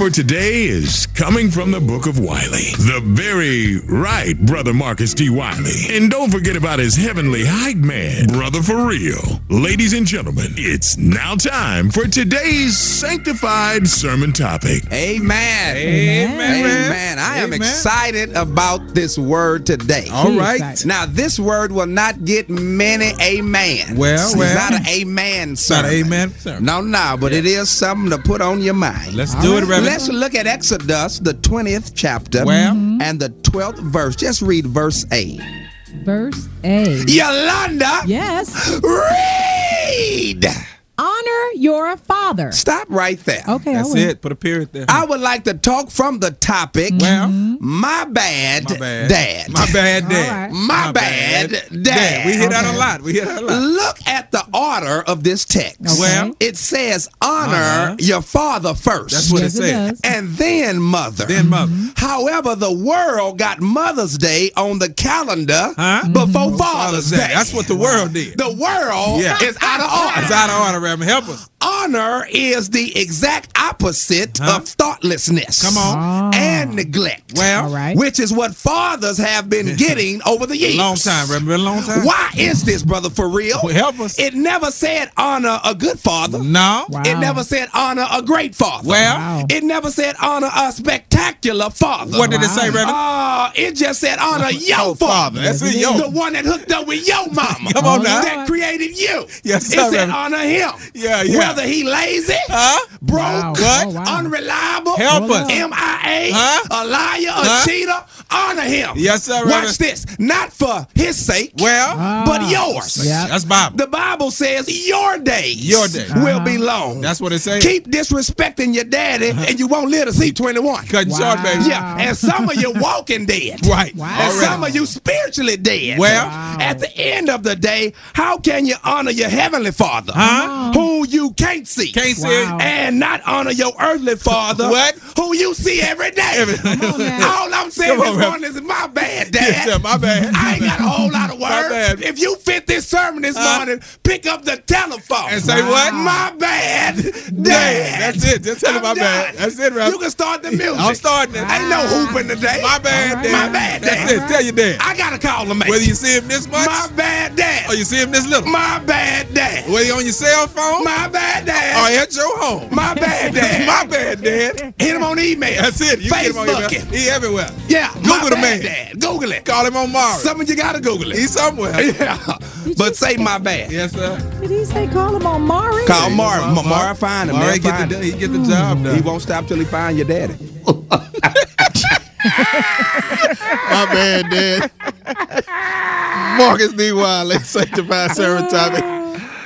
for today is coming from the book of Wiley. The very right Brother Marcus T. Wiley. And don't forget about his heavenly hype man, Brother For Real. Ladies and gentlemen, it's now time for today's sanctified sermon topic. Amen. Amen. I am excited about this word today. All right. Now, this word will not get many amen. Well. It's not an amen sermon. Not an amen sermon. No, but it is something to put on your mind. Let's do it, Reverend. Let's look at Exodus, the 20th chapter, Well. and the 12th verse. Just read verse 8. Verse A. Yolanda, Yes. read. Honor your father. Stop right there. Okay, That's I will. it. Put a period there. I would like to talk from the topic. Well. My bad, dad. My bad dad. All right. My bad, dad. We hear that a lot. Look at the order of this text. Okay. Well. It says honor your father first. That's what Yes, it it says. does. And then mother. Then mother. However, the world got Mother's Day on the calendar Huh? before Father's Day. That's what the world did. The world Yeah. is out of order. It's out of order, Reverend. Help us. Honor is the exact opposite of thoughtlessness. Come on. And neglect. Well. All right. Which is what fathers have been getting over the years. Long time, Reverend. Been a long time. Why is this, brother, for real? Well, help us. It never said honor a good father. No. Wow. It never said honor a great father. Well. Wow. It never said honor a spectacular father. What did it say, Reverend? It just said honor your father. That's it, The yo. one that hooked up with your mama. Come on now. That created you. Yes, it sir, said Reverend. honor him. Yeah. Whether he lazy, broke, Wow. What? Oh, wow. unreliable, Help us. MIA, Huh? a liar, a Huh? cheater, honor him. Yes, sir, Watch Reverend. this. Not for his sake, Well. but yours. Yeah. That's Bible. The Bible says your days Your days. will be long. That's what it says. Keep disrespecting your daddy and you won't live to see 21. Cutting short, baby. Yeah, and some of you walking dead. Right. Wow. And Already. some of you spiritually dead. Well. Wow. At the end of the day, how can you honor your heavenly father who you can't see? Can't see Wow. it. And not honor your earthly father What? who you see every day. Come on now. All I'm saying Come on, this Rev. morning is my bad, Dad. Yes, sir, my bad. I ain't got a whole lot of My words. bad. If you fit this sermon this morning, pick up the telephone. And say what? My bad, Dad. That's it. Just tell him I'm my bad. done. That's it, Rev. You can start the music. I'm starting it. Ain't no hooping today. My bad, All Dad. right. My bad, That's Dad. it. Tell your dad. I got a call to make. Whether you see him this much My bad, Dad. or you see him this little. My bad, Dad. Whether you on your cell phone My bad, or Dad. at your home. My bad, Dad. My bad, Dad. Hit him on email. That's it. You get him on your Facebook. He everywhere. Yeah. Google my the bad, man. Dad. Google it. Call him on Mars. Some of you gotta Google it. He's somewhere. Yeah. But say my bad. Yes, sir. Did he say call him on Mari? Call Mara. Mara find him. Mara Man, find him. he get the job done. He won't stop till he find your daddy. My bad, Dad. Marcus D. Wiley, sanctified sermon topic.